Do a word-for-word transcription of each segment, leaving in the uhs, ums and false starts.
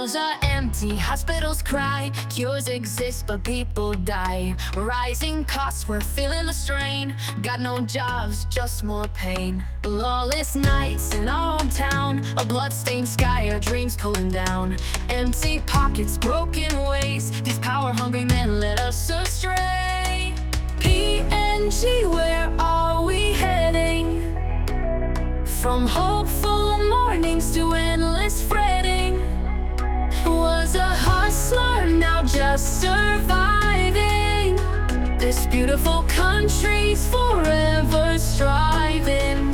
Jails are empty, hospitals cry. Cures exist, but people die. Rising costs, we're feeling the strain. Got no jobs, just more pain. Lawless nights in our hometown. A bloodstained sky, our dreams cooling down. Empty pockets, broken ways. These power-hungry men led us astray. P N G, where are we heading? From hopeful mornings to endless fretting. Was a hustler, now just surviving. This beautiful country's forever striving.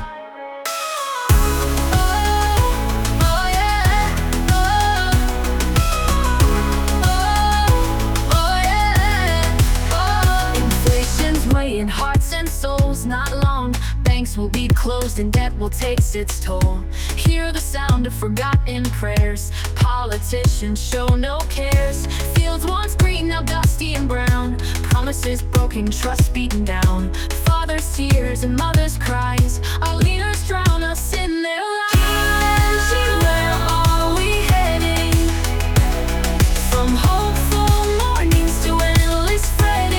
In hearts and souls, not long. Banks will be closed and debt will take its toll. Hear the sound of forgotten prayers. Politicians show no cares. Fields once green, now dusty and brown. Promises broken, trust beaten down. Fathers' tears and mothers' cries. Our leaders drown us in their lies. Where are we heading? From hopeful mornings to endless fretting.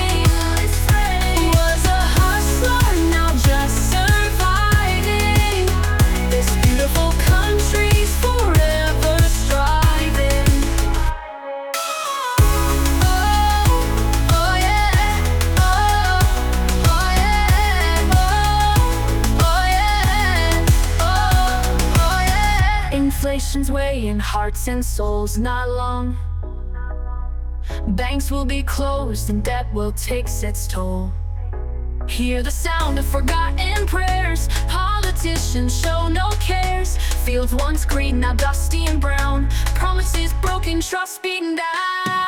Inflation's weighing hearts and souls, not long. Banks will be closed and debt will take its toll. Hear the sound of forgotten prayers. Politicians show no cares. Fields once green, now dusty and brown. Promises broken, trust beaten down.